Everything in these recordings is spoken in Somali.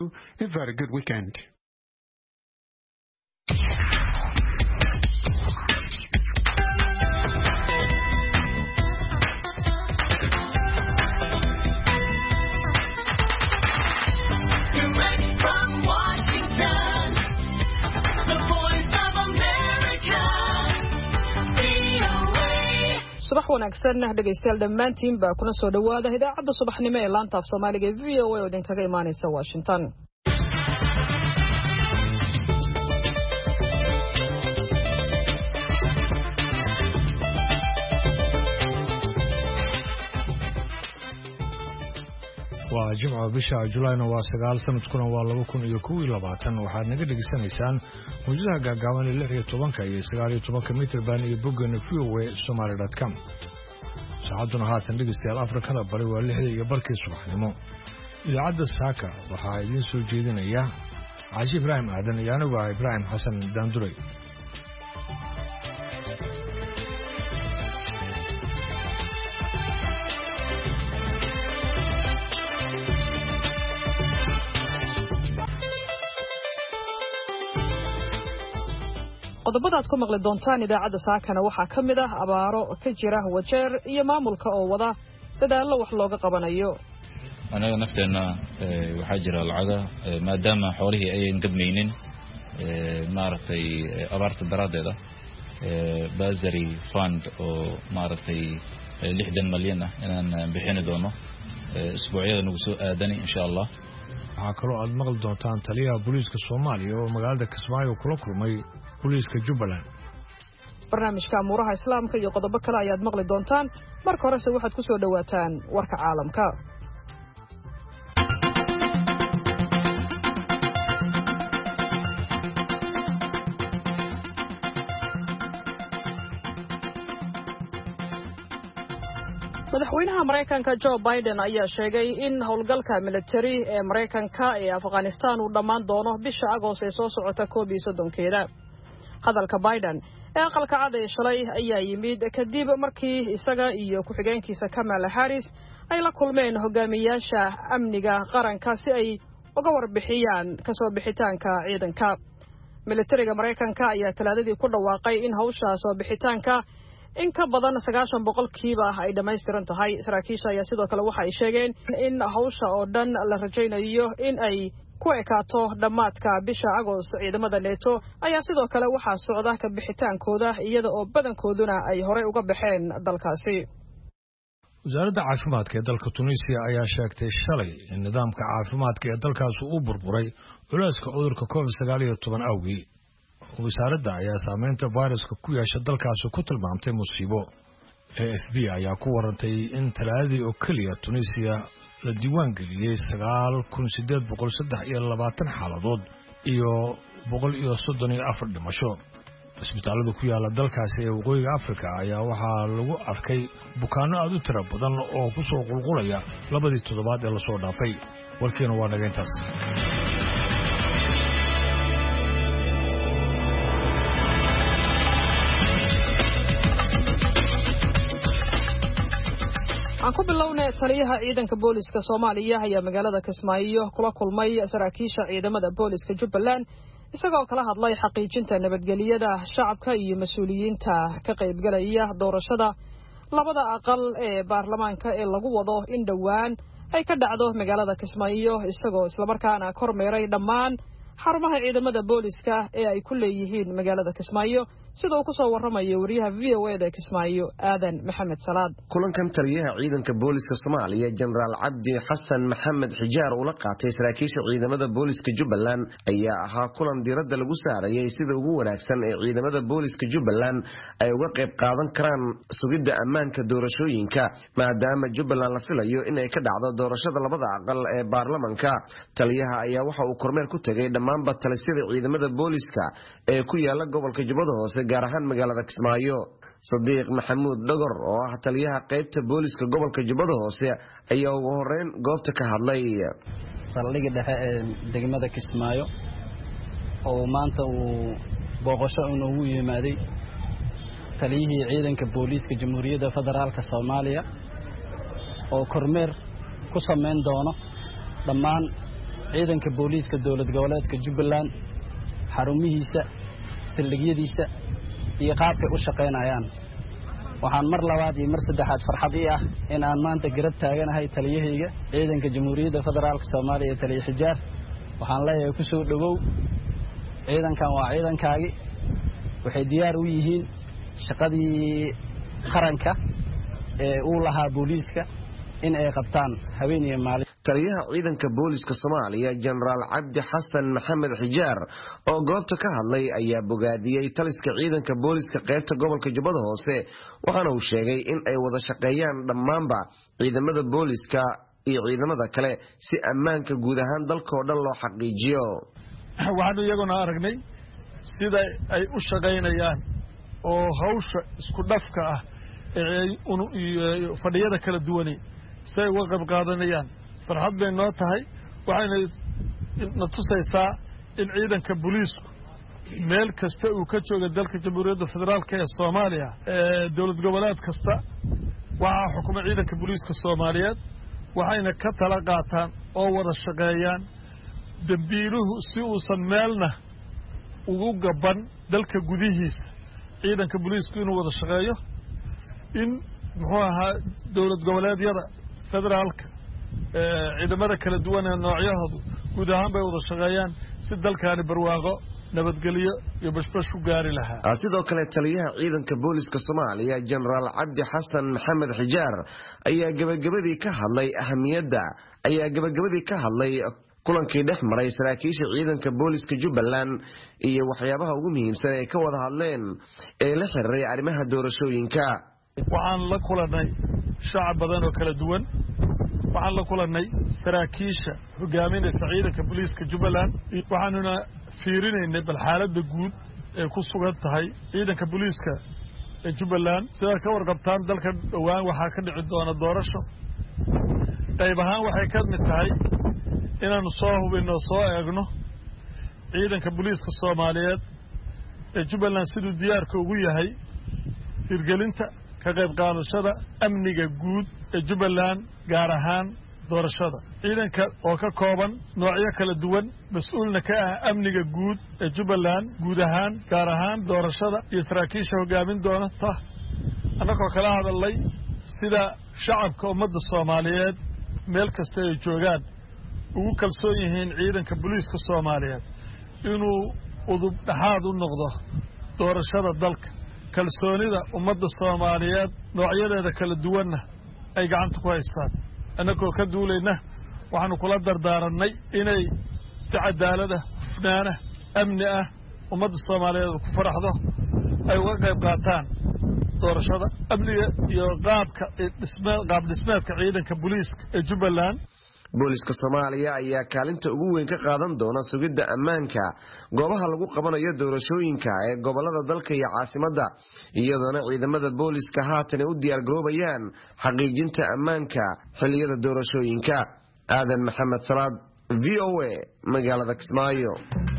A very good weekend. subax wanaagsan dhageystayaal dhammaantiin baa kuna soo dhawaada idaacadda subaxnimo ee laanta af Soomaaliga ee VOA oo idinkaga imaanaysa Washington. waa jimco bisha Julayna waa 9 sanadkuna waa 2021 waxaad naga dhageysanaysaan muujadaha gaagaaban ee 16 iyo 19 mitir baan iyo boggan voasomali.com. saacaduna haatan dhegeystayaal Afrikada bari waa 6 iyo barkii subaxnimo. idaacadda saaka waxaa idin soo jeedinaya Caashi Ibraahim Aadan iyo anigu Ibraahim Xasan Daanduray. qodobada aad ku maqli doontaan idaacadda saakana waxaa ka mid ah abaaro ka jira wajeer iyo maamulka oo wada dadaallo wax looga qabanayo. anaga nafteena waxaa jira lacaga maadaama xoolihii ayaan gadmaynin maaragtay abaarta daraadeeda basari fund oo maaragtay 60 milyan ah inaan bixin doono isbuucyada nagu soo aadan insha Allah. waxaa kaloo aad maqli doontaan taliyaha booliiska Soomaaliya oo magaalada Kismaayo kula kulmay booliiska Jubbaland. barnaamijka amuuraha islaamka iyo qodobo kale ayaad maqli doontaan. marka horese waxaad ku soo dhawaataan warka caalamka. madaxweynaha Mareykanka Joe Biden ayaa sheegay in howlgalka military ee Mareykanka ee Afghanistan uu dhammaan doono bisha Agost ee soo socota 31keeda. hadalka Biden ee aqalka cad ee shalay ayaa yimid kadib markii isaga iyo ku-xigeenkiisa Kamala Harris ay la kulmeen hogaamiyaasha amniga qaranka si ay uga warbixiyaan ka soo bixitaanka ciidanka. militariga Mareykanka ayaa talaadadii ku dhawaaqay in hawsha soo bixitaanka in ka badan 90% ay dhameystiran tahay. saraakiisha ayaa sidoo kale waxa ay sheegeen in hawsha oo dhan la rajaynayo in ay ku ekaato dhamaadka bisha Agost. ciidamada NATO ayaa sidoo kale waxa socda ka bixitaankooda iyada oo badankooduna ay hore uga baxeen dalkaasi. wasaaradda caafimaadka ee dalka Tunisia ayaa sheegtay shalay in nidaamka caafimaadka ee dalkaas uu burburay culayska cudurka COVID-19 awgeed. wasaaradda ayaa saameynta fayraska ku yeeshay dalkaas ku tilmaamtay musiibo. AFP ayaa ku warantay in talaadii oo kaliya Tunisia la diiwaan geliyay 9823 xaaladood iyo 134 dhimasho. isbitaalada ku yaala dalkaasi ee waqooyiga Afrika ayaa waxaa lagu arkay bukaanno aad u tiro badan oo ku soo qulqulaya labadii toddobaad ee la soo dhaafay. warkeena waa naga intaas. aan ku bilownay taliyaha ciidanka booliska Soomaaliya ayaa magaalada Kismaayo kula kulmay saraakiisha ciidamada booliska Jubbaland isagoo kala hadlay xaqiijinta nabadgelyada shacabka iyo mas'uuliyiinta ka qaybgalaya doorashada labada aqal ee baarlamaanka ee lagu wado in dhawaan ay ka dhacdo magaalada Kismaayo isagoo isla markaana kormeeray dhammaan xarumaha ciidamada booliska ee ay ku leeyihiin magaalada Kismaayo sida uu ku soo waramayo wariyaha VOA da Kismaayo Aadan Maxamed Salaad. kulankan taliyaha ciidanka booliska Soomaaliya General Cabdi Xasan Maxamed Xijaar oo la qaatay saraakiisha ciidamada booliska Jubbaland ayaa ahaa kulan diiradda lagu saarayay sida ugu wanaagsan ee ciidamada booliska Jubbaland ay uga qayb qaadan karaan sugidda ammaanka doorashooyinka maadaama Jubbaland la filayo in ay ka dhacdo doorashada labada aqal ee baarlamaanka. taliyaha ayaa waxa uu kormeer ku tagay dhammaan batalisyada ciidamada booliska ee ku yaala gobolka Jubbada Hoose gaar ahaan magaalada Kismaayo. Sadiq Maxamuud Dhagor oo ah taliyaha qaybta booliska gobolka Jubbada Hoose ayaa ugu horeyn goobta ka hadlay. saldhigga dhexe ee degmada Kismaayo oo maanta uu booqasho ugu yimaaday taliyihii ciidanka booliska Jamhuuriyadda Federaalka Soomaaliya oo kormeer ku sameyn doono dhammaan ciidanka booliiska dowlad goboleedka Jubbaland xarumihiisa saldhigyadiisa iyo qaabka u shaqeynayaan waxaan mar labaad iyo mar saddexaad farxad ii ah in aan maanta garab taaganahay taliyahayga ciidanka Jamhuuriyadda Federaalka Soomaaliya taliye Xijaar waxaan leeyahay ku soo dhawow ciidankan waa ciidankaagi waxay diyaar u yihiin shaqadii qaranka ee uu lahaa booliiska in ay qabtaan habeen iyo maalin taliyaha ciidanka booliiska Soomaaliya General Cabdi Xassan Maxamed Xijaar oo goobta ka hadlay ayaa bogaadiyay taliska ciidanka booliiska qaybta gobolka Jubbada Hoose waxaana uu sheegay in ay wada shaqeeyaan dhammaanba ciidamada booliiska iyo ciidamada kale si ammaanka guud ahaan dalka oo dhan loo xaqiijiyo waxaanu iyaguna aragnay sida ay u shaqeynayaan oo hawsha isku dhafka ah ee fadhiyada kala duwan say uga qayb qaadanayaan farxad bay noo tahay waxayna na tusaysaa in ciidanka booliisku meel kasta uu ka jooga dalka Jamhuuriyadda Federaalka ee Soomaaliya dowlad goboleed kasta waxa xukuumada ciidanka booliiska Soomaaliyeed waxayna ka tala qaataan oo wada shaqeeyaan dambiiluhu si uusan meelna ugu gaban dalka gudihiisa ciidanka booliisku inuu wada shaqeeyo in muxuu ahaa dowlad goboleedyada federaalka ciidamada kala duwan ee noocyahoodu guud ahaan bay wada shaqeeyaan si dalkaani barwaaqo nabadgelyo iyo bashbash u gaari lahaa sidoo kale taliyaha ciidanka booliiska Soomaaliya General Cabdi Xassan Maxamed Xijaar ayaa gabagabadii ka hadlay kulankii dhex maray saraakiisha ciidanka booliiska Jubbaland iyo waxyaabaha ugu muhiimsan ee ka wada hadleen ee la xiriiray arrimaha doorashooyinka waxaan la kulanay shacab badan oo kala duwan waxaan la kulanay saraakiisha hogaaminaysa ciidanka booliiska Jubbaland waxaanuna fiirinaynay bal xaaladda guud ee ku sugan tahay ciidanka booliiska ee Jubbaland sida ka warqabtaan dalka dhawaan waxa ka dhici doona doorasho qayb ahaan waxay ka mid tahay inaanu soo hubino soo eegno ciidanka booliiska Soomaaliyeed ee Jubbaland sidoo diyaarka ugu yahay hirgelinta ka qayb qaadashada amniga guud ee Jubbaland gaar ahaan doorashada ciidanka oo ka kooban noocyo kala duwan mas'uulna ka ah amniga guud ee Jubbaland guud ahaan gaar ahaan doorashada iyo saraakiisha hogaamin doonta annagoo kala hadalay sida shacabka ummadda Soomaaliyeed meel kasta ay joogaan ugu kalsoon yihiin ciidanka booliiska Soomaaliyeed inuu udub dhaxaad u noqdo doorashada dalka kalsoonida ummadda Soomaaliyeed noocyadeeda kala duwanna ay gacanta ku haystaan annagoo ka duulayna waxaanu kula dardaaranay inay si cadaalad ah hufnaana amni ah ummadda Soomaaliyeed ku faraxdo ay uga qayb qaataan doorashada amniga iyo qaab dhismeedka ciidanka booliiska ee Jubbaland booliiska Soomaaliya ayaa kaalinta ugu weyn ka qaadan doona sugidda ammaanka goobaha lagu qabanayo doorashooyinka ee gobolada dalka iyo caasimadda iyadoo ciidamada booliiska haatan u diyaar garoobayaan xaqiijinta ammaanka xilliyada doorashooyinka aadan maxamed salaad VOA magaalada Kismaayo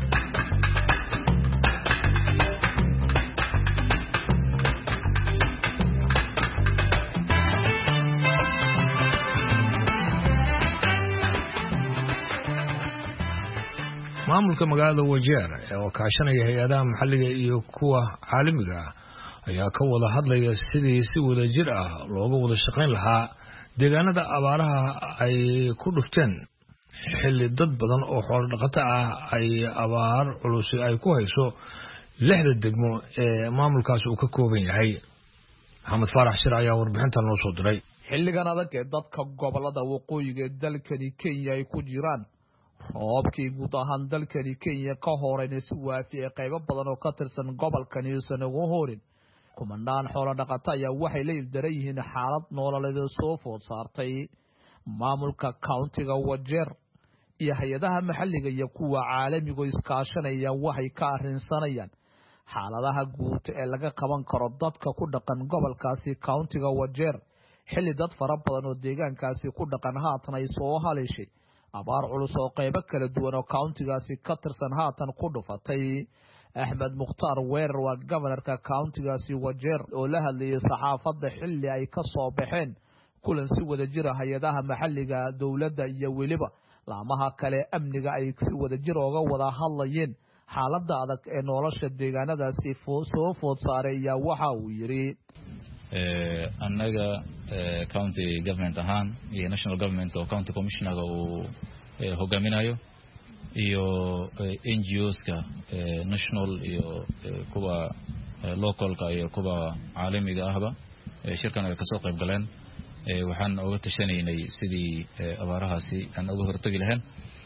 maamulka magaalada Wajeer oo kaashanaya hay'adaha maxalliga iyo kuwa caalamiga ah ayaa ka wada hadlaya sidii si wada jir ah looga wada shaqayn lahaa deegaanada abaaraha ay ku dhufteen xilli dad badan oo xoolo dhaqato ah ay abaar culus ay ku hayso 6 degmo ee maamulkaas uu ka kooban yahay Maxamed Faarax Shir ayaa warbixintan noo soo diray xilligan adag ee dadka gobolada waqooyiga dalkani Kenya ay ku jiraan roobkii guud ahaan dalkani Kenya ka horeyna si waafi ee qaybo badan oo ka tirsan gobolkan iyo ugu horin kumanaan xoolo dhaqato ayaa waxay la ildaran yihiin xaalad nololeed soo food saartay maamulka countiga Wajeer iyo hay'adaha maxalliga iyo kuwa caalamiga iskaashanaya waxay ka arrinsanayaan xaaladaha guud ee laga qaban karo dadka ku dhaqan gobolkaasi countiga Wajeer xilli dad fara badan oo deegaankaasi ku dhaqan haatan ay soo haleeshay abaar culus oo qaybo kala duwan oo countigaasi ka tirsan haatan ku dhufatay Ahmed Mukhtar Weerar waa governorka countigaasi Wajeer oo la hadlayay saxaafadda xilli ay ka soo baxeen kulan si wada jira hay'adaha maxalliga dawladda iyo waliba laamaha kale amniga ay si wadajir ooga wada hadlayeen xaaladda adag ee nolosha deegaanadaasi soo food saaray ayaa waxa uu yidhi annaga county government ahaan iyo national government oo county commissionerga uu hogaaminayo iyo NGOska national iyo kuwa localka iyo kuwa caalamiga ahba shirkan ay ka soo qayb galeen waxaan uga tashanaynay sidii abaarahaasi aan uga hortagi lahayn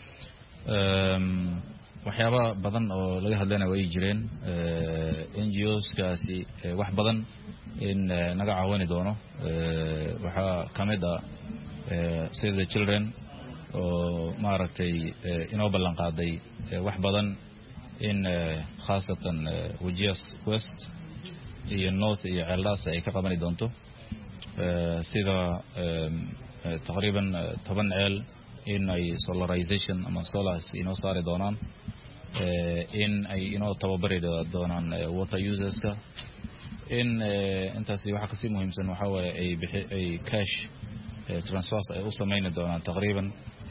waxyaaba badan oo laga hadlayna way jireen NGOskaasi wax badan in naga caawini doono waxaa kamid ah Save the Children oo maaragtay inoo ballan qaaday wax badan in khaasatan Wajir West iyo North iyo Eldas ay ka qabani doonto sida taqriiban 10 ceel in ay solarization ama solars inoo saari doonaan in ay inoo tababari doonaan water userska in intaasi waxa kasii muhiimsan waxa waaye ay cash transfers ay u sameeyaan doonaan taqriiban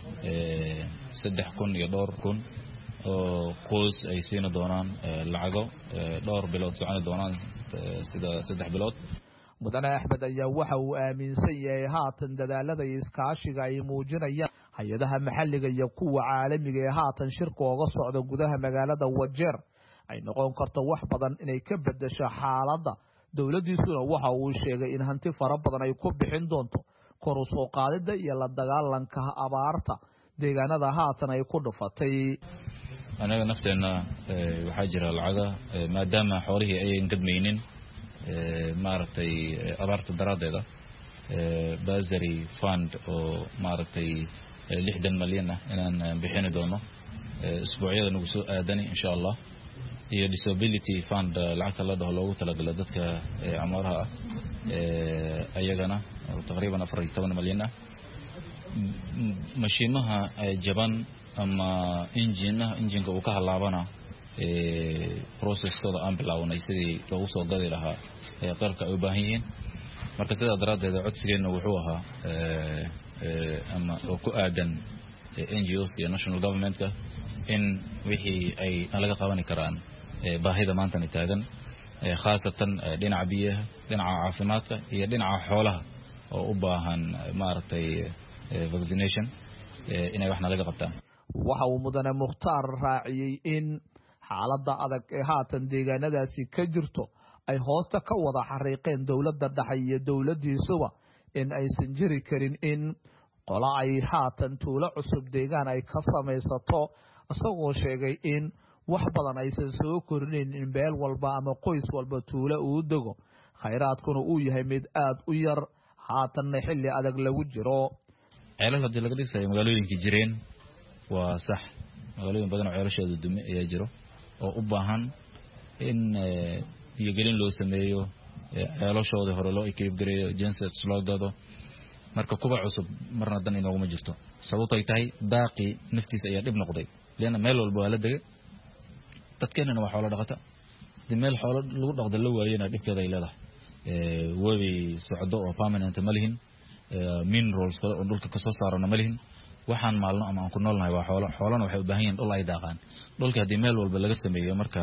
3,000 iyo 2,000 oo qoys ay siin doonaan lacago 2 bilood socon doonaan sida 3 bilood mudane Axmed ayaa waxa uu aaminsan yahay haatan dadaalada iskaashiga ay muujinayaan hay'adaha maxalliga iyo kuwa caalamiga ee haatan shirka uga socda gudaha magaalada Wajir ay noqon karto wax badan inay ka bedesho xaaladda dawladdiisuna waxa uu sheegay in hanti fara badan ay ku bixin doonto kor u soo qaadida iyo la dagaalanka abaarta deegaanada haatan ay ku dhufatay anaga nafteena waxa jira lacaga maadaama xoolihii ay gadmaynin maaragtay abaarta daraadeeda basari fund oo maaragtay 60 milyan inaan bixin doono isbuucyada nagu soo aadani insha Allah iyo disability fund lacagta la dhaho loogu talagalay dadka amaraha ayagana taqriiban 14 milyan mashiimaha jaban ama injinka uu ka halaabana processkooda aan bilawnay sidii loogu soo gadi lahaa qalabka ay u baahan yihiin marka sidaa daraadeed codsigeena wuxuu ahaa ama ku aadan NGOs iyo national government-ka in wixii ay laga qaban karaan baahida maanta taagan khaasatan dhinaca biyaha dhinaca caafimaadka iyo dhinaca xoolaha oo u baahan maaragtay vaccination inay waxna laga qabtaan waxa uu mudane Mukhtaar raaciyay in xaaladda adag ee haatan deegaanadaasi ka jirto ay hoosta ka wada xariiqeen dawladda dhexe iyo dawladdiisuba in aysan jiri karin in qola ay haatan tuulo cusub deegaan ay ka samaysato isagoo sheegay in wax badan aysan soo korinin in beel walba ama qoys walba tuulo uu dego khayraadkuna uu yahay mid aad u yar haatanna xilli adag lagu jiro ceelal hadii laga dhisayo magaalooyinkii jireen waa sax magaalooyin badan oo ceelashooda dume ayaa jiro oo u baahan in biyogelin loo sameeyo ceelashooda hore loo equip gareeyo gensets loo gado marka kuba cusub marna dan inooguma jirto sababtoo ay tahay daaqi naftiisa ayaa dhib noqday leena meel walba waa la degay dadkeenana waa xoolo dhaqata dib meel xoolo lagu dhaqdo la waayena dhibkeeda ay leedahay webi socdo oo permanent ma lihin minerals kale oo dhulka ka soo saarana ma lihin waxaan maalno ama aan ku noolnahay waa xoolana waxay u baahan yihiin dhul ay daaqaan dhulka hadii meel walba laga sameeyo marka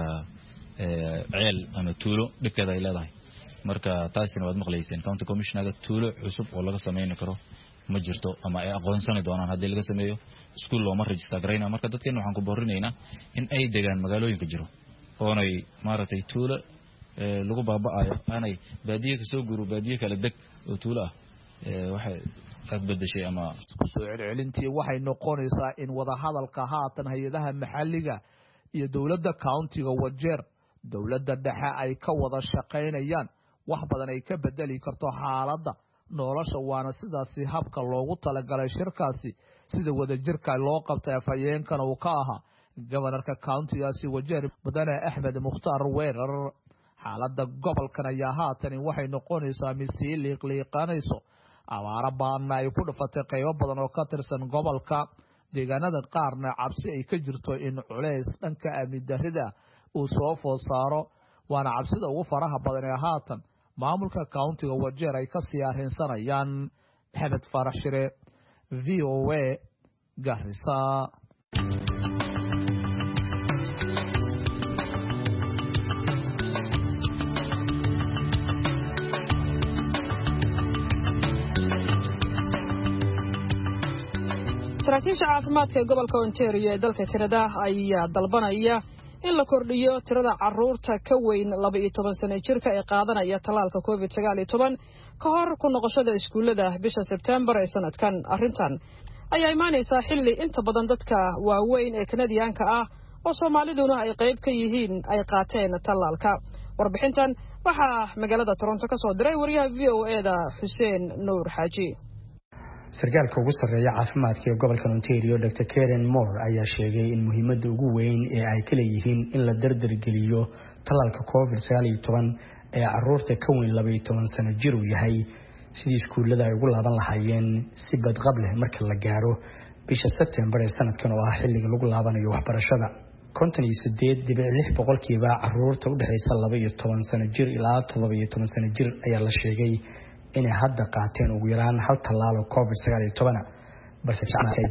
ceel ama tuulo dhibkeeda ay leedahay marka taasina waad maqlayseen county commissioner tuulo cusub oo laga sameeyay karo ma jirto ama ay aqoonsan doonaan hadii laga sameeyo school loo ma register gareeyna marka dadkeen waxaan ku boorinaynaa in ay degaan magaalooyinka jiro oonay maaragtay tuulo lagu baabaayo aanay baadiye ka soo guru baadiye kala deg oo tuulo ah waxay badashay ama soo celcelintii waxay noqonaysaa in wada hadalka haatan hay'adaha maxalliga iyo dawladda countiga Wajir dawladda dhexe ay ka wada shaqeynayaan wax badan ay ka bedeli karto xaaladda nolosha waana sidaasi habka loogu talagalay shirkaasi sida wadajirka loo qabtay afayeenkana uu ka ahaa gobolka countigaasi Wajir mudane Axmed Mukhtaar Weerar xaaladda gobolkan ayaa haatan waxay noqonaysaa mid sii liiqliiqanayso abaara baana ay ku dhufatay qaybo badan oo ka tirsan gobolka deegaanada qaarna cabsi ay ka jirto in culays dhanka amni darrida uu soo food saaro waana cabsida ugu faraha badan ee haatan maamulka countiga Wajir ay ka sii arrinsanayaan Maxamed Farax Shire VOA Garissa. saraakiisha caafimaadka ee gobolka Ontario ee dalka Canada ayaa dalbanaya in la kordhiyo tirada carruurta ka weyn 12 sano jirka ee qaadanaya talaalka COVID-19 ka hor ku noqoshada iskuulada bisha September ee sanadkan. Arrintan ayaa imaanaysa xilli inta badan dadka waaweyn ee Canadianka ah oo Soomaaliduna ay qayb ka yihiin ay qaateen talaalka. Warbixintan waxaa magaalada Toronto ka soo diray wariyaha VOA-da Xuseen Nuur Xaaji. sarkaalka ugu sarreeya caafimaadka ee gobolka Ontario Dr. Karen Moore ayaa sheegay in muhiimadda ugu weyn ee ay ka leeyihiin in la dardargeliyo talaalka COVID-19 ee carruurta ka weyn 12 sano jir uu yahay sidii iskuulada ay ugu laaban lahaayeen si badqab leh marka la gaaro bisha September ee sanadkan oo ah xilliga lagu laabanayo waxbarashada. 58.6% carruurta u dhaxaysa 12 sano jir ilaa 17 sano jir ayaa la sheegay inay hadda qaateen ugu yaraan hal talaal oo COVID-19 balse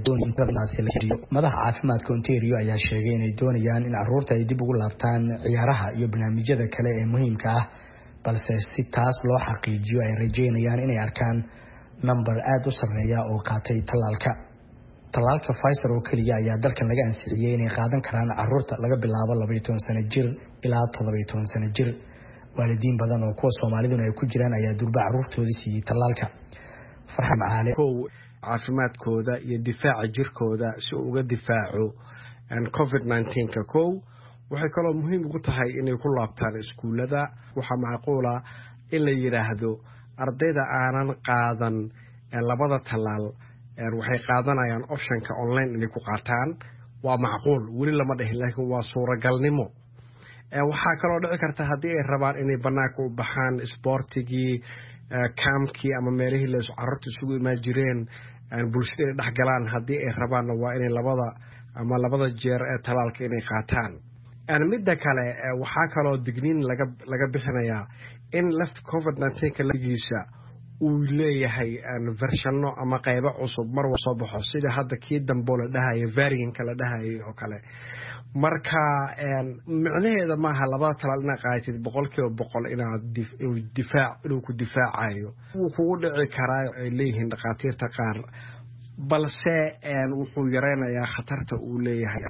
madaxa caafimaadka Ontario ayaa sheegay inay doonayaan in carruurta ay dib ugu laabtaan ciyaaraha iyo barnaamijyada kale ee muhiimka ah balse si taas loo xaqiijiyo ay rajeynayaan inay arkaan number aad u sarreeya oo qaatay talaalka Pfizer oo kaliya ayaa dalkan laga ansixiyay inay qaadan karaan carruurta laga bilaabo 12 sano jir ilaa 17 sano jir. waalidiin badan oo kuwa Soomaaliduna ay ku jiraan ayaa durba carruurtooda siiyay talaalka. Farxan Macaale caafimaadkooda iyo difaaca jirkooda si uu uga difaaco COVID-19 waxay kaloo muhiim ugu tahay inay ku laabtaan iskuulada. waxa macquul ah in la yiraahdo ardayda aanan qaadan labada talaal waxay qaadanayaan optionka online inay ku qaataan. waa macquul weli lama dhahin laakiin waa suuragalnimo. waxaa kaloo dhici karta haddii ay rabaan inay banaanka u baxaan sportigii campkii ama meelihii la carruurta isugu imaan jireen bulshada inay dhex galaan haddii ay rabaanna waa inay labada jeer ee talaalka inay qaataan. midda kale waxaa kaloo digniin laga bixinayaa in left COVID-19 lagiisa uu leeyahay vershano ama qaybo cusub mar walba soo baxo sida hadda kii dambe la dhahayo variant la dhahayo oo kale. marka macnaheeda maaha labada talaal inaad qaadatid 100% inuu ku difaacayo. wuu kugu dhici karaa ay leeyihiin dhakhaatiirta qaar balse wuxuu yareynayaa khatarta uu leeyahay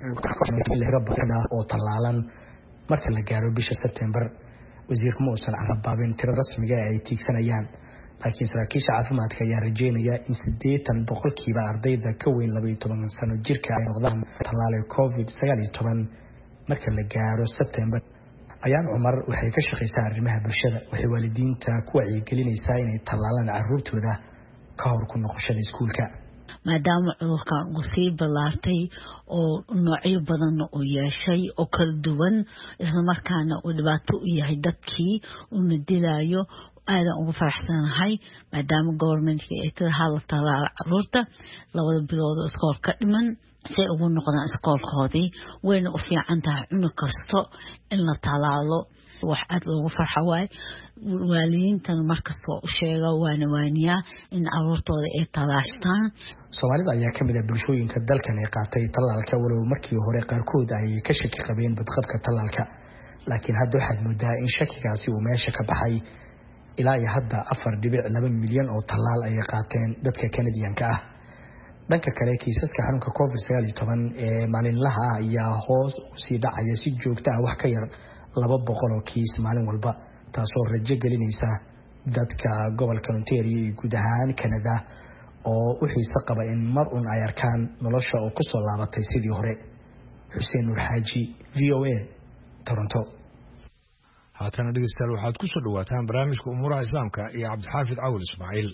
oo talaalan marka la gaaro bisha September. wasiirku ma uusan carabin tirada rasmiga ay tiigsanayaan laakiin saraakiisha caafimaadka ayaa rajeynaya in 80% ardayda ka weyn 12 sano jirka ay noqdaan talaalka COVID-19 marka la gaaro September. ayaan Umar waxay ka shaqeysaa arrimaha bulshada waxay waalidiinta ku wacyigelinaysaa inay talaalaan carruurtooda ka hor ku noqoshada iskuulka. maadaama cudurka uu sii balaartay oo noocyo badan oo yeeshay oo kala duwan isla markaana uu dhibaato u yahay dadkii uu dilayo aadan ugu faraxsanahay maadaama governmentka ay ka hadlaan carruurta 2 bilood oo iskoolka dhiman si ugu noqdaan iskoolkoodii wayna u fiican tahay cunug kasto in la talaalo wax aad loogu farxo waay. waalidiintan markastoo u sheega waaniya in carruurtooda ay talaashtaan. Soomaalida ayaa ka mid ah bulshooyinka dalkan ay qaatay talaalka walow markii hore qaarkood ay ka shaki qabeen badqabka talaalka laakiin hadda waxaad moodaa in shakigaasi uu meesha ka baxay. ilaa iyo hadda 4.2 milyan oo talaal ay qaateen dadka Canadianka ah. dhanka kale kiisaska xanuunka COVID-19 ee maalinlaha ah ayaa hoos u sii dhacaya si joogto ah wax ka yar 200 oo kiis maalin walba taasoo rajo gelinaysa dadka gobolka Ontario iyo guud ahaan Canada oo u xiiso qaba in mar un ay arkaan nolosha oo ku soo laabatay sidii hore. Xuseen Nuur Xaaji, VOA, Toronto. haatana dhegeystayaal waxaad ku soo dhawaataan barnaamijka umuuraha islaamka iyo Cabdixaafid Cawil Ismaaciil.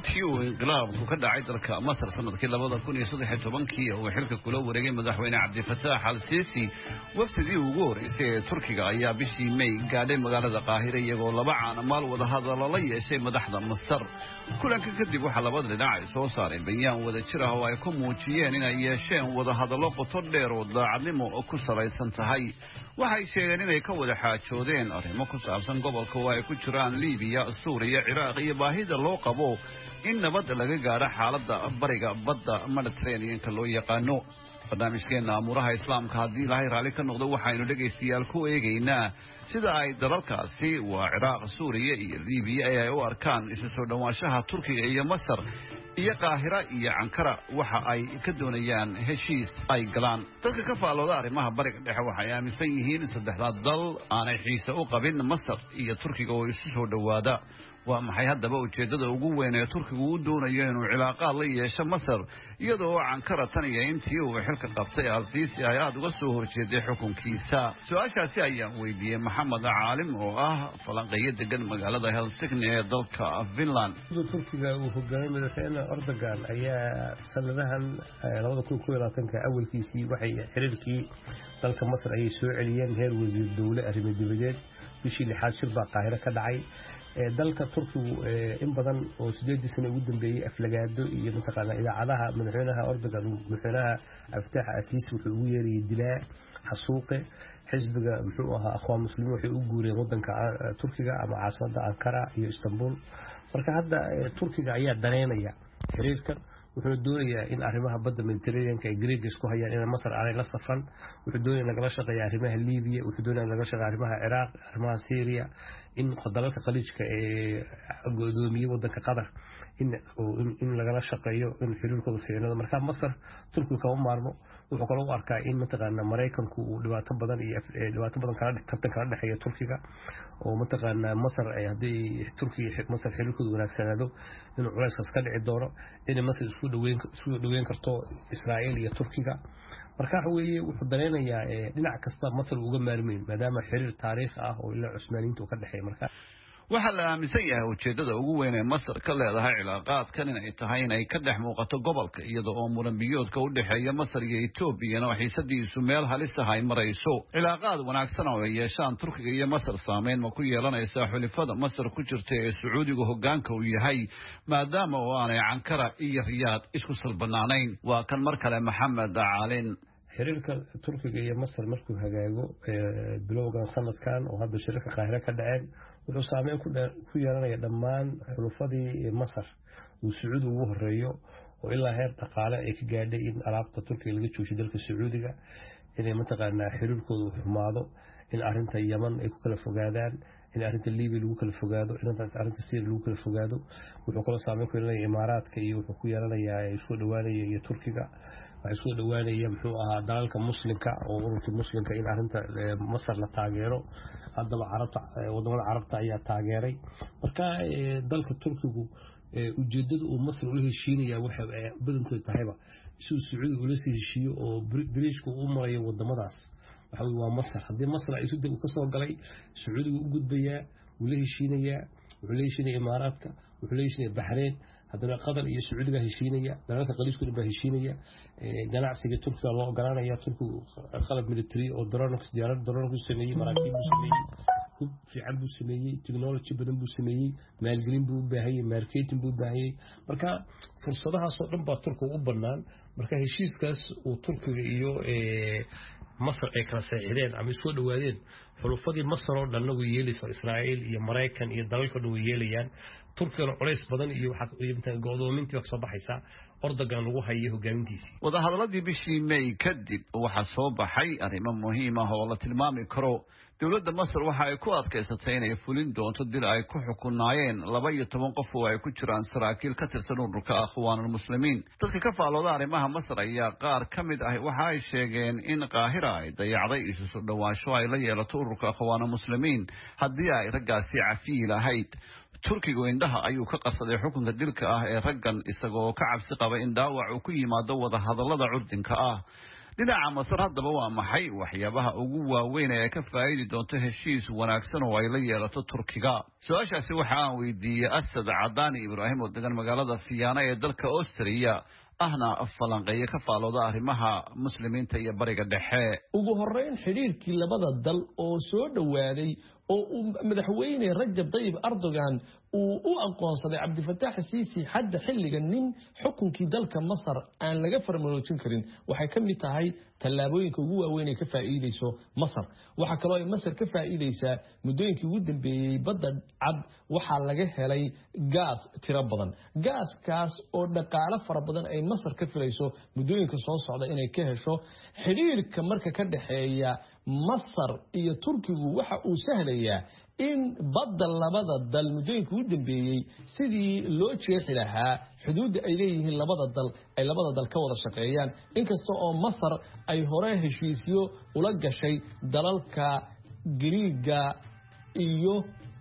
intii uu inqilaabku ka dhacay dalka Masar sanadkii 2013 oo xilka kula wareegay madaxweyne Cabdifataax al-Siisi wafdii ugu horeysay ee Turkiga ayaa bishii May gaadhay magaalada Qaahire iyagoo laba caanamaal wada hadallo la yeeshay madaxda Masar kulanka kadib waxa labada dhinac ay soo saareen bayaan wada jir ah oo ay ku muujiyeen inay yeesheen wada hadallo qoto dheer oo daacadnimo ku salaysan tahay waxay sheegeen inay ka wada xaajoodeen arrimo ku saabsan gobolka oo ay ku jiraan Liibiya, Suuriya, Ciraaq iyo baahida loo qabo in nabad laga gaaro xaaladda bariga badda Mediterranean-ka loo yaqaano barnaamijkeena amuraha islaamka haddii ilaahay raali ka noqdo waxaynu dhegaystayaal ku eegaynaa sida ay dalalkaasi waa Ciraaq, Suuriya iyo Liibiya ay u arkaan isu soo dhawaanshaha Turkiga iyo Masar iyo Qaahira iyo Ankara waxa ay ka doonayaan heshiis ay galaan dadka ka faalooda arrimaha bariga dhexe waxay aaminsan yihiin saddexda dal aanay xiise u qabin Masar iyo Turkiga oo isu soo dhawaada waa maxay haddaba ujeedada ugu weyn ee Turkigu uu doonayo inuu cilaaqaad la yeesho Masar iyadoo Ankara tan iyo intii uu xilka qabtay al-Siisi ay aad uga soo horjeeday xukunkiisa su'aashaasi ayaan weydiiyey Maxamed Caalim oo ah falanqeeye degan magaalada Helsinki ee dalka Finland Turkiga uu hogaamiyay madaxweyne Erdogan ayaa sanadahan 2021 awalkiisii waxay xiriirkii dalka Masar ay soo celiyeen heer wasiir dawlad arrimo dibadeed bishii 6 shir baa Qaahire ka dhacay dalka Turkigu in badan oo 8 sano ugu dambeeyay aflagaado iyo mataqaana idaacadaha madaxweynaha Erdogan madaxweynaha Cabdifataax al-Siisi wuxuu ugu yeeray dilaa xasuuqe xisbiga muxuu ahaa aqoon muslimiin wuxuu u guuray wadanka Turkiga ama caasimada Ankara iyo Istanbul marka hadda Turkiga ayaa daneynaya xiriirkan wuxuu doonayaa in arrimaha badda Mediterranean-ka ay Greece isku hayaan in Masar ay la safan wuxuu doonayaa laga shaqeeyo arrimaha Liibiya wuxuu doonayaa laga shaqeeyo arrimaha Ciraaq arrimaha Syria in dalalka khaliijka ee go'doomiyay wadanka Qatar in laga shaqeeyo in xiriirkooda fiicnado marka Masar Turkiga kama maarmo wuxuu kaloo u arkaa in mataqaana Mareykanku uu dhibaato badan kala dhaxeeyo Turkiga oo mataqaana Masar ay hadii Turkiga Masar xiriirkooda wanaagsanaado inuu culayskaas ka dhici doono in Masar isku dhaweyn karto Israa'iil iyo Turkiga marka weeye wuxuu dareenayaa dhinac kasta Masar uga maarmeen maadaama xiriir taariikhi ah oo ilaa Cusmaaniyiinta ka dhaxeeyo marka waxa la aaminsan yahay ujeedada ugu weyn ee Masar ka leedahay cilaaqaadkan inay tahay inay ka dhex muuqato gobolka iyadoo oo muran biyoodka u dhaxeeya Masar iyo Itoobiya oo xiisadiisu meel halis ah ay marayso cilaaqaad wanaagsan oo ay yeeshaan Turkiga iyo Masar saameyn ma ku yeelanaysaa xulafada Masar ku jirta ee Sacuudiga hoggaanka uu yahay maadaama oo aanay Ankara iyo Riyaad isku salbanaanayn waa kan mar kale Maxamed Caalin xiriirka Turkiga iyo Masar markuu hagaago bilowgan sanadkan oo hadda shirka Qaahire ka dhaceen wuxuu saameyn ku yeelanaya dhammaan xulafadii Masar uu Sacuudi ugu horeeyo oo ilaa heer dhaqaale ay ka gaadhay in alaabta Turkiga laga joojiyo dalka Sacuudiga inay mataqaana xiriirkoodu xumaado in arinta Yemen ay ku kala fogaadaan in arinta Liibiya lagu kala fogaado in arinta Syria lagu kala fogaado wuxuu kaloo saameyn ku yeelanayaa Imaaraadka iyo wuxuu ku yeelanayaa isku dhawaanaya iyo Turkiga waxay soo dhawaanaya muxuu ahaa dalalka muslimka oo ururka muslimka in arinta Masar la taageero hadaba wadamada Carabta ayaa taageeray marka dalka Turkigu ujeedada uu Masar u heshiinaya waxa badantood tahayba si Sacuudi uu la heshiiyo oo bridge-ku u marayo wadamadaas waxa waa Masar hadii Masar ay soo ka soo galay Sacuudiga u gudbaya uu la heshiinaya Imaaraadka wuxuu la heshiinaya Bahrain haddana Qatar iyo Sacuudiga heshiinaya dalalka qaliiskooda baa heshiinaya ganacsiga Turkiga loo ogolaanaya Turkigu qalab military oo drone ku sameeyay maraakiib ku sameeyay hub fiican buu sameeyay technology badan buu sameeyay maalgelin buu u baahan yahay marketing buu u baahan yahay marka fursadahaas oo dhan baa Turkiga u bannaan marka heshiiskaas uu Turkiga iyo Masar ay kala saxiixdeen ama soo dhawaadeen xulufadii Masar oo dhan way yeelaysaa Israa'iil iyo Mareykan iyo dalalka dhan way yeelayaan Turkiga culays badan iyo waxa go'doomintii wax soo baxaysa Erdogan lagu hayay hogaamintiisii wada hadaladii bishii May kadib waxa soo baxay arrimo muhiim ah oo la tilmaami karo dawladda Masar waxa ay ku adkaysatay inay fulin doonto dil ay ku xukunaayeen 12 qof oo ay ku jiraan saraakiil ka tirsan ururka Akhwaanul Muslimiin dadka ka faalooda arrimaha Masar ayaa qaar kamid ah waxa ay sheegeen in Qaahira ay dayacday isu soo dhawaansho ay la yeelato ururka Akhwaanul Muslimiin haddii ay raggaasi cafiil ahayd Turkigu indhaha ayuu ka qarsaday xukunka dilka ah ee raggan isagoo ka cabsi qaba in dhaawac uu ku yimaado wada hadallada curdinka ah dhinaca Masar haddaba waa maxay waxyaabaha ugu waaweyn ee ka faa'iidi doonto heshiis wanaagsan oo ay la yeelato Turkiga su'aashaasi waxa aan weydiiyay Asad Cadani Ibrahim oo degan magaalada Fiyaana ee dalka Austria ahna falanqeeyo ka faalooda arrimaha muslimiinta iyo bariga dhexe ugu horeyn xiriirkii labada dal oo soo dhawaaday oo madaxweyne Rajab Tayyip Erdogan uu u aqoonsaday Cabdifataax Siisi hadda xilligan nin xukunkii dalka Masar aan laga farmaroojin karin waxay ka mid tahay tallaabooyinka ugu waaweyn ee ka faa'iideyso Masar waxa kale oo ay Masar ka faa'iideysaa muddooyinkii ugu dambeeyay badda cad waxa laga helay gaas tiro badan gaaskaas oo dhaqaale fara badan ay Masar ka filayso muddooyinka soo socda inay ka hesho xiriirka marka ka dhaxeeya Masar iyo Turkigu waxa uu sahlayaa in badda labada dal muddooyinka ugu dambeeyay sidii loo jeexi lahaa xuduudda ay leeyihiin labada dal ka wada shaqeeyaan inkastoo oo Masar ay hore heshiisyo ula gashay dalalka Giriiga iyo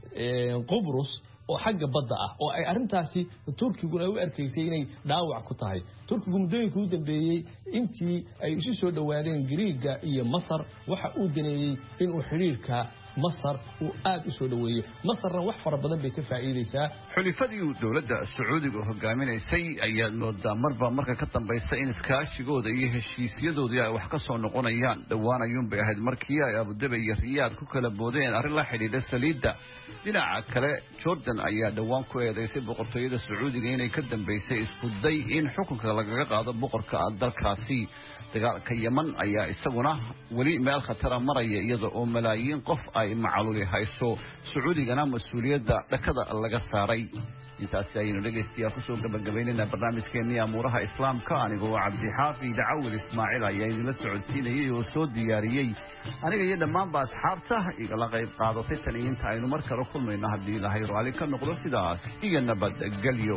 Qobrus oo xagga badda ah oo ay arintaasi Turkigu ay u arkaysay inay dhaawac ku tahay Turkigu muddooyinka ugu dambeeyay intii ay isu soo dhawaadeen Giriiga iyo Masar waxa uu daneeyay in uu xiriirka Masar uu aad u soo dhaweeyo Masarna wax fara badan bay ka faa'iideysaa xulifadii dawladda Sacuudiga oo hogaaminaysay ayaa moodaa marka ka dambaysa in iskaashigooda iyo heshiisyadooda ay wax ka soo noqonayaan dhawaan ayuun bay ahayd markii ay Abu Dhabi iyo Riyaad ku kala boodeen arrin la xidhiidha saliidda dhinaca kale Jordan ayaa dhawaan ku eedeysay boqortooyada Sacuudiga inay ka dambeysay isku day in xukunka lagaga qaado boqorka dalkaasi dagaalka Yemen ayaa isaguna wali meel khatar maraya iyada oo malaayiin qof ay macluuli hayso Sacuudigana mas'uuliyadda dhakada laga saaray intaas ayaynu dhageystayaal kusoo gabagabeynayna barnaamijkeennii amuuraha islaamka anigoo Cabdi Xaafid Dacwil Ismaaciil ayaa idinla socodsiinayay oo soo diyaariyay aniga iyo dhammaanba asxaabta igala qayb qaadatay tan inta aynu mar kale kulmayno haddii Ilaahay raali ka noqdo sidaas iyo nabadgelyo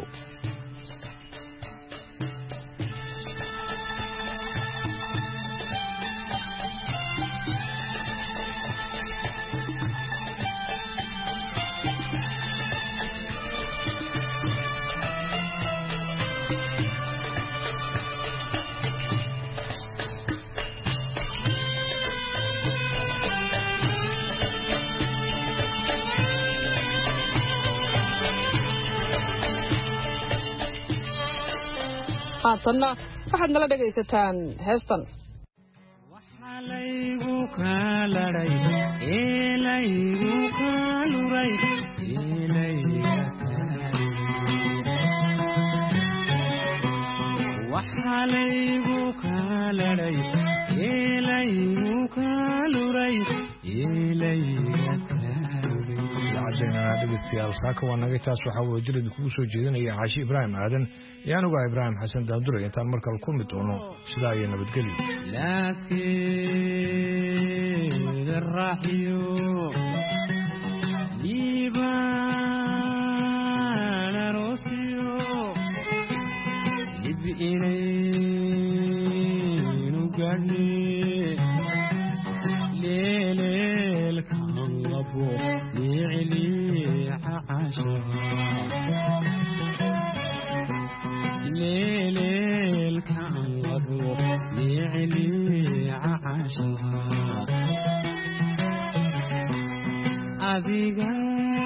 haatanna waxaad nala dhegaysataan heestan waxalaygu kalaray eelaygu kaluray waxalaygu kalaray eelaygu kaluray dhegeystayaal saaka waa naga taas waxaa wada jir idinkugu soo jeedinaya Caashi Ibraahim Aadan iyo anigu Ibraahim Xasan Daandure intaan mar kale kulmi doono sidaa iyo nabadgelyo laakiin raaxiyo liibaan aroosiyo lib inaynu gaadhne leeleelkan labo liicliica cashaha leeleelkan labo liicliica cashaha adiga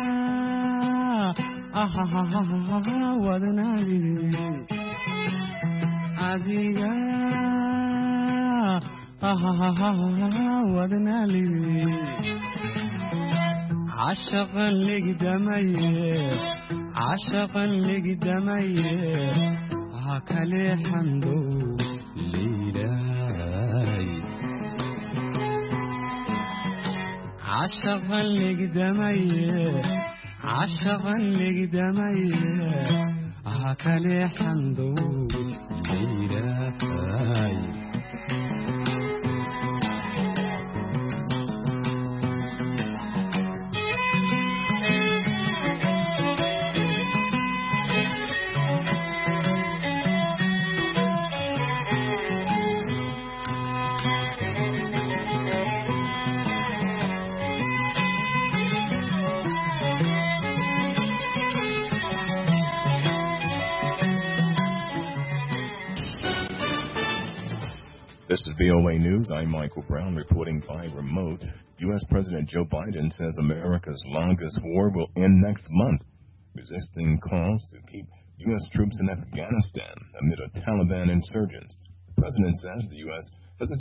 wadnaagide adiga wadnaalide عشقا لقدمي هكالي حمدو ليلاي عشقا لقدمي هكالي حمدو ليلاي This is VOA News. I'm Michael Brown reporting by remote. U.S. President Joe Biden says America's longest war will end next month, resisting calls to keep U.S. troops in Afghanistan amid a Taliban insurgence. The president says the U.S.